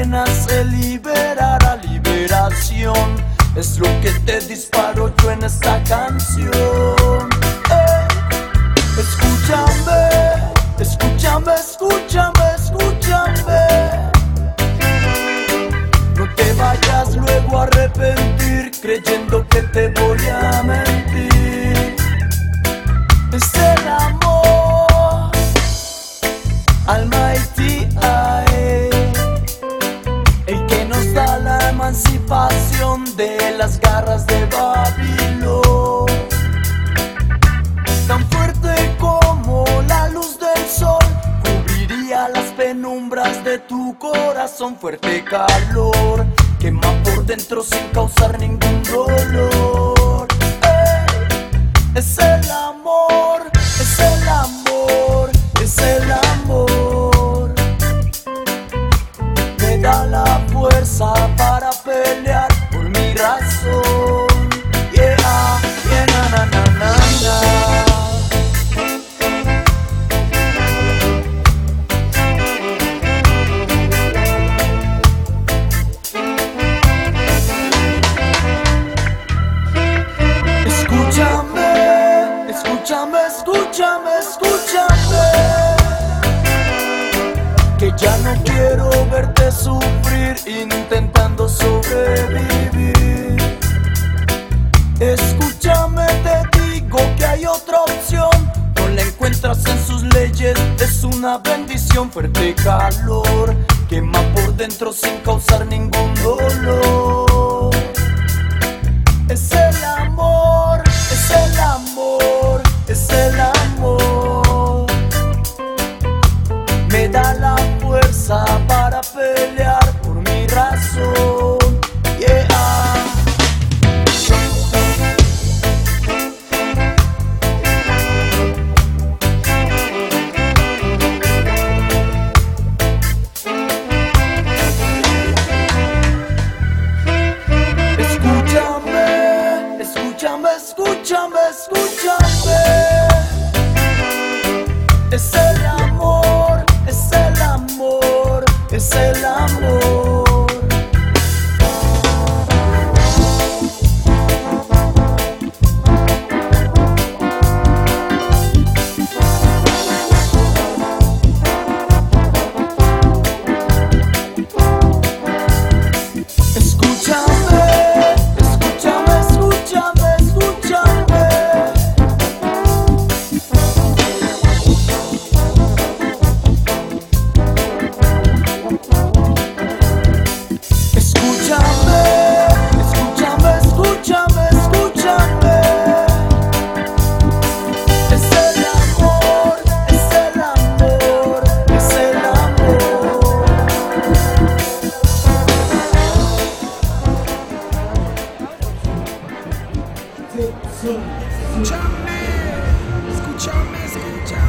pena se liberará. Liberación es lo que te disparo yo en esta canción. Escúchame, escúchame, escúchame, escúchame. No te vayas luego a arrepentir creyendo que te voy a mentir. Es el amor, Almighty I, el que nos da la emancipación de las garras de Babilón. Tan fuerte como la luz del sol, cubriría las penumbras de tu corazón. Fuerte calor, quema por dentro sin causar ningún dolor. Es el amor, es el amor, es el amor. Me da la fuerza para pelear por mi razón. Yeah, yeah, na, na, na, na, na. Escúchame, escúchame, escúchame, que ya no quiero verte sufrir intentando sobrevivir. Escúchame, te digo que hay otra opción, no la encuentras en sus leyes, es una bendición. Fuerte calor, quema por dentro sin causar ningún dolor. Es el amor, es el amor, es el amor. Me da la fuerza para pelear por mi razón. Yeah. Escúchame, escúchame, escúchame, escúchame. Es el amor, es el amor, es el amor. Escúchame, escúchame, escúchame.